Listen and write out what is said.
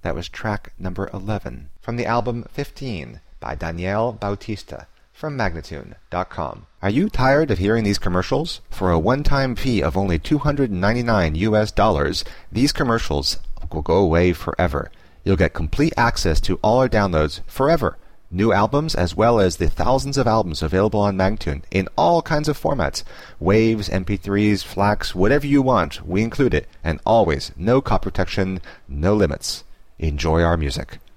That was track number 11 from the album 15 by Daniel Bautista from Magnatune.com. Are you tired of hearing these commercials? For a one-time fee of only $299, these commercials will go away forever. You'll get complete access to all our downloads forever. New albums as well as the thousands of albums available on Magnatune in all kinds of formats. Waves, MP3s, FLACs, whatever you want, we include it. And always, no copy protection, no limits. Enjoy our music.